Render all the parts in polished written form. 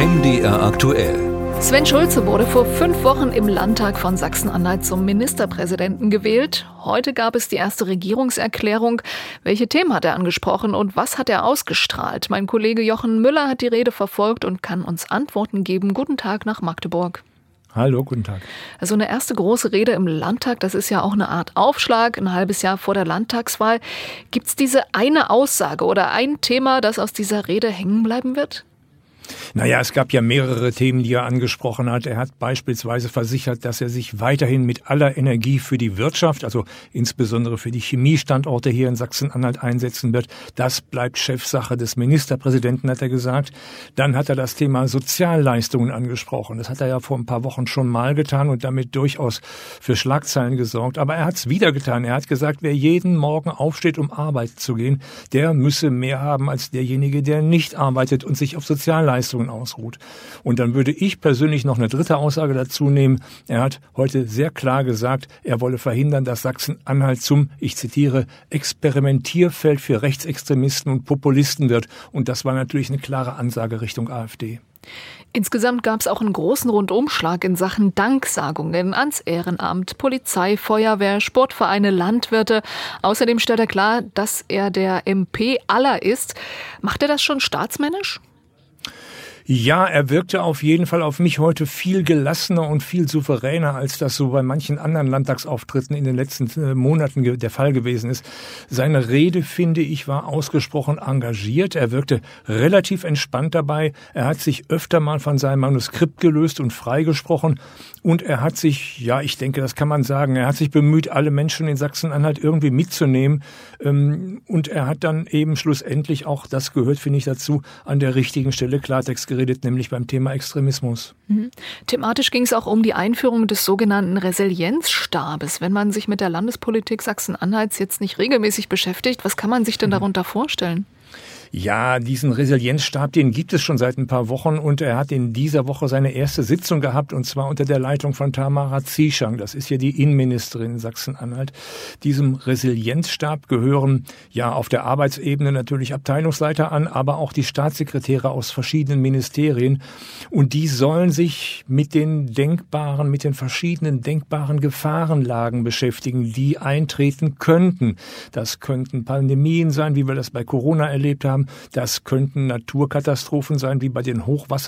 MDR aktuell. Sven Schulze wurde vor 5 Wochen im Landtag von Sachsen-Anhalt zum Ministerpräsidenten gewählt. Heute gab es die erste Regierungserklärung. Welche Themen hat er angesprochen und was hat er ausgestrahlt? Mein Kollege Jochen Müller hat die Rede verfolgt und kann uns Antworten geben. Guten Tag nach Magdeburg. Hallo, guten Tag. Also eine erste große Rede im Landtag, das ist ja auch eine Art Aufschlag, ein halbes Jahr vor der Landtagswahl. Gibt es diese eine Aussage oder ein Thema, das aus dieser Rede hängen bleiben wird? Naja, es gab ja mehrere Themen, die er angesprochen hat. Er hat beispielsweise versichert, dass er sich weiterhin mit aller Energie für die Wirtschaft, also insbesondere für die Chemiestandorte hier in Sachsen-Anhalt einsetzen wird. Das bleibt Chefsache des Ministerpräsidenten, hat er gesagt. Dann hat er das Thema Sozialleistungen angesprochen. Das hat er ja vor ein paar Wochen schon mal getan und damit durchaus für Schlagzeilen gesorgt. Aber er hat es wieder getan. Er hat gesagt, wer jeden Morgen aufsteht, um arbeiten zu gehen, der müsse mehr haben als derjenige, der nicht arbeitet und sich auf Sozialleistungen ausruht. Und dann würde ich persönlich noch eine dritte Aussage dazu nehmen. Er hat heute sehr klar gesagt, er wolle verhindern, dass Sachsen-Anhalt zum, ich zitiere, Experimentierfeld für Rechtsextremisten und Populisten wird. Und das war natürlich eine klare Ansage Richtung AfD. Insgesamt gab es auch einen großen Rundumschlag in Sachen Danksagungen ans Ehrenamt, Polizei, Feuerwehr, Sportvereine, Landwirte. Außerdem stellt er klar, dass er der MP aller ist. Macht er das schon staatsmännisch? Ja, er wirkte auf jeden Fall auf mich heute viel gelassener und viel souveräner, als das so bei manchen anderen Landtagsauftritten in den letzten Monaten der Fall gewesen ist. Seine Rede, finde ich, war ausgesprochen engagiert. Er wirkte relativ entspannt dabei. Er hat sich öfter mal von seinem Manuskript gelöst und freigesprochen. Und er hat sich, ja, ich denke, das kann man sagen, er hat sich bemüht, alle Menschen in Sachsen-Anhalt irgendwie mitzunehmen. Und er hat dann eben schlussendlich auch, das gehört, finde ich, dazu, an der richtigen Stelle Klartext geredet, nämlich beim Thema Extremismus. Thematisch ging es auch um die Einführung des sogenannten Resilienzstabes. Wenn man sich mit der Landespolitik Sachsen-Anhalts jetzt nicht regelmäßig beschäftigt, was kann man sich denn darunter vorstellen? Ja, diesen Resilienzstab, den gibt es schon seit ein paar Wochen und er hat in dieser Woche seine erste Sitzung gehabt und zwar unter der Leitung von Tamara Zieschang. Das ist ja die Innenministerin in Sachsen-Anhalt. Diesem Resilienzstab gehören ja auf der Arbeitsebene natürlich Abteilungsleiter an, aber auch die Staatssekretäre aus verschiedenen Ministerien und die sollen sich mit den verschiedenen denkbaren Gefahrenlagen beschäftigen, die eintreten könnten. Das könnten Pandemien sein, wie wir das bei Corona erlebt haben. Das könnten Naturkatastrophen sein, wie bei den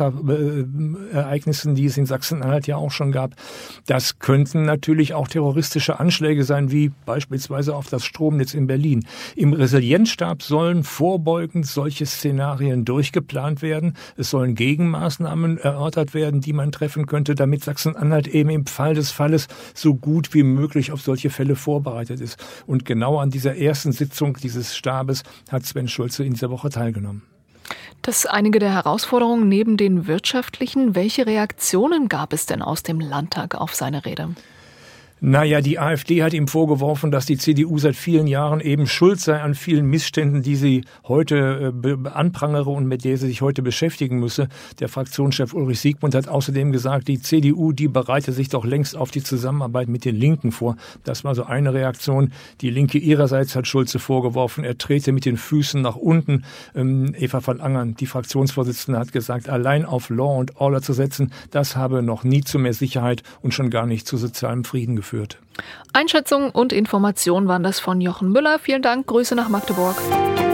Hochwasserereignissen, die es in Sachsen-Anhalt ja auch schon gab. Das könnten natürlich auch terroristische Anschläge sein, wie beispielsweise auf das Stromnetz in Berlin. Im Resilienzstab sollen vorbeugend solche Szenarien durchgeplant werden. Es sollen Gegenmaßnahmen erörtert werden, die man treffen könnte, damit Sachsen-Anhalt eben im Fall des Falles so gut wie möglich auf solche Fälle vorbereitet ist. Und genau an dieser ersten Sitzung dieses Stabes hat Sven Schulze in dieser Woche teilgenommen. Das ist einige der Herausforderungen neben den wirtschaftlichen. Welche Reaktionen gab es denn aus dem Landtag auf seine Rede? Naja, die AfD hat ihm vorgeworfen, dass die CDU seit vielen Jahren eben schuld sei an vielen Missständen, die sie heute anprangere und mit der sie sich heute beschäftigen müsse. Der Fraktionschef Ulrich Siegmund hat außerdem gesagt, die CDU, die bereite sich doch längst auf die Zusammenarbeit mit den Linken vor. Das war so eine Reaktion. Die Linke ihrerseits hat Schulze vorgeworfen, er trete mit den Füßen nach unten. Eva van Angern, die Fraktionsvorsitzende, hat gesagt, allein auf Law and Order zu setzen, das habe noch nie zu mehr Sicherheit und schon gar nicht zu sozialem Frieden geführt. Einschätzungen und Informationen waren das von Jochen Müller. Vielen Dank, Grüße nach Magdeburg.